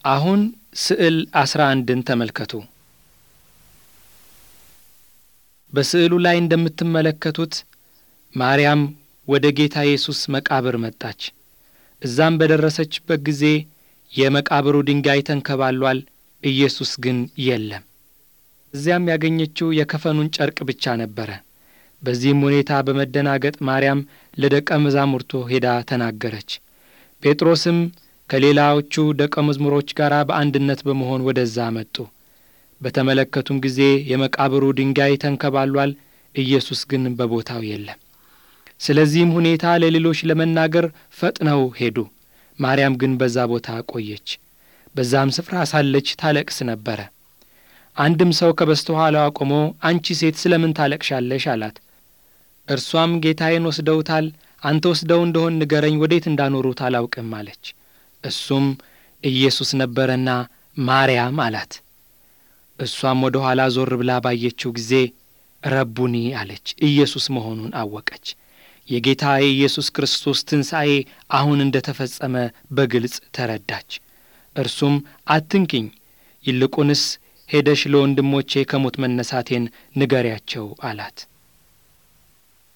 አሁን ስዕል 11ን ተመልከቱ። በስዕሉ ላይ እንደምትመለከቱት ማርያም ወደ ጌታ ኢየሱስ መቃብር መጣች። እዛም በደረሰችበት ጊዜ የመቃብሩ ድንጋይ ተንከባሏል፣ ኢየሱስ ግን የለም። እዚያም ያገኘችው የከፈኑን ጨርቅ ብቻ ነበረ። በዚህም ሁኔታ በመደናገጥ ማርያም ለደቀ መዛሙርቱ ሄዳ ተናገረች። ጴጥሮስም ከሌላዎቹ ደቀ መዝሙሮች ጋር በአንድነት በመሆን ወደዛ መጡ። በተመለከቱም ጊዜ የመቃብሩ ድንጋይ ተንከባሏል፣ ኢየሱስ ግን በቦታው የለም። ስለዚህም ሁኔታ ለሌሎች ለመናገር ፈጥነው ሄዱ። ማርያም ግን በዛ ቦታ ቆየች። በዛም ስፍራ ሳለች ታለቅስ ነበረ። አንድም ሰው ከበስተኋላዋ ቆሞ አንቺ ሴት ስለምን ታለቅሻለሽ አላት። እርሷም ጌታዬን ወስደውታል፣ አንተ ወስደው እንደሆን ንገረኝ፣ ወዴት እንዳኖሩት አላውቅም አለች። እሱም ኢየሱስ ነበረና ማርያም አላት። እሷም ወደ ኋላ ዞር ብላ ባየችው ጊዜ ረቡኒ አለች፣ ኢየሱስ መሆኑን አወቀች። የጌታ የኢየሱስ ክርስቶስ ትንሣኤ አሁን እንደተፈጸመ በግልጽ ተረዳች። እርሱም አትንኪኝ፣ ይልቁንስ ሄደሽ ለወንድሞቼ ከሞት መነሳቴን ንገሪያቸው አላት።